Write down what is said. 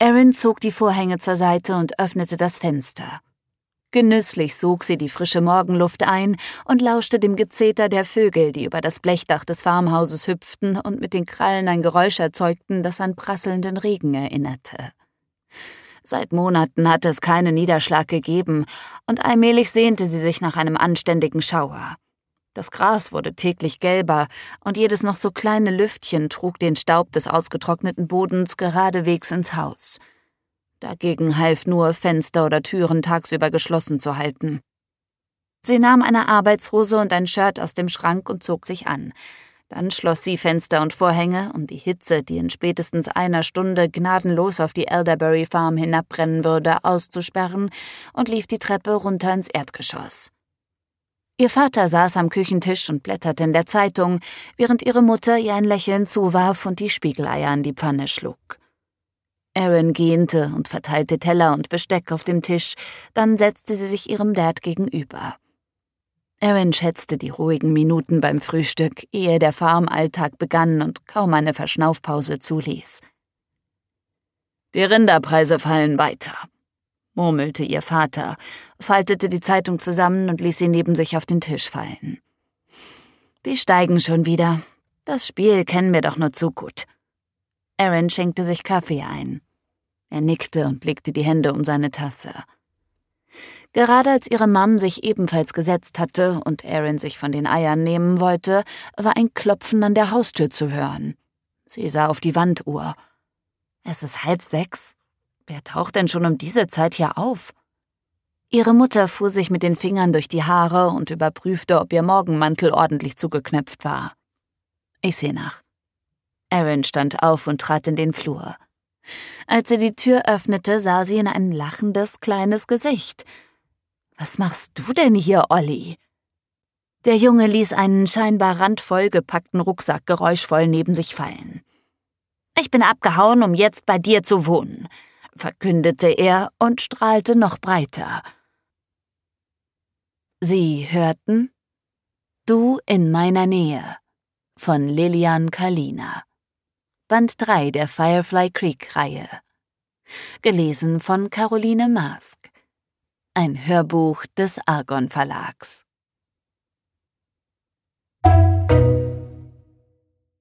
Erin zog die Vorhänge zur Seite und öffnete das Fenster. Genüsslich sog sie die frische Morgenluft ein und lauschte dem Gezeter der Vögel, die über das Blechdach des Farmhauses hüpften und mit den Krallen ein Geräusch erzeugten, das an prasselnden Regen erinnerte. Seit Monaten hatte es keinen Niederschlag gegeben, und allmählich sehnte sie sich nach einem anständigen Schauer. Das Gras wurde täglich gelber, und jedes noch so kleine Lüftchen trug den Staub des ausgetrockneten Bodens geradewegs ins Haus. Dagegen half nur, Fenster oder Türen tagsüber geschlossen zu halten. Sie nahm eine Arbeitshose und ein Shirt aus dem Schrank und zog sich an. Dann schloss sie Fenster und Vorhänge, um die Hitze, die in spätestens einer Stunde gnadenlos auf die Elderberry Farm hinabbrennen würde, auszusperren, und lief die Treppe runter ins Erdgeschoss. Ihr Vater saß am Küchentisch und blätterte in der Zeitung, während ihre Mutter ihr ein Lächeln zuwarf und die Spiegeleier an die Pfanne schlug. Erin gähnte und verteilte Teller und Besteck auf dem Tisch, dann setzte sie sich ihrem Dad gegenüber. Erin schätzte die ruhigen Minuten beim Frühstück, ehe der Farmalltag begann und kaum eine Verschnaufpause zuließ. »Die Rinderpreise fallen weiter«, murmelte ihr Vater, faltete die Zeitung zusammen und ließ sie neben sich auf den Tisch fallen. »Die steigen schon wieder. Das Spiel kennen wir doch nur zu gut.« Erin schenkte sich Kaffee ein. Er nickte und legte die Hände um seine Tasse. Gerade als ihre Mom sich ebenfalls gesetzt hatte und Erin sich von den Eiern nehmen wollte, war ein Klopfen an der Haustür zu hören. Sie sah auf die Wanduhr. Es ist 5:30. Wer taucht denn schon um diese Zeit hier auf? Ihre Mutter fuhr sich mit den Fingern durch die Haare und überprüfte, ob ihr Morgenmantel ordentlich zugeknöpft war. »Ich sehe nach.« Erin stand auf und trat in den Flur. Als sie die Tür öffnete, sah sie in ein lachendes, kleines Gesicht. »Was machst du denn hier, Olli?« Der Junge ließ einen scheinbar randvoll gepackten Rucksack geräuschvoll neben sich fallen. »Ich bin abgehauen, um jetzt bei dir zu wohnen«, verkündete er und strahlte noch breiter. Sie hörten »Du in meiner Nähe« von Lilian Kallina. Band 3 der Firefly Creek-Reihe. Gelesen von Caroline Maask. Ein Hörbuch des Argon Verlags.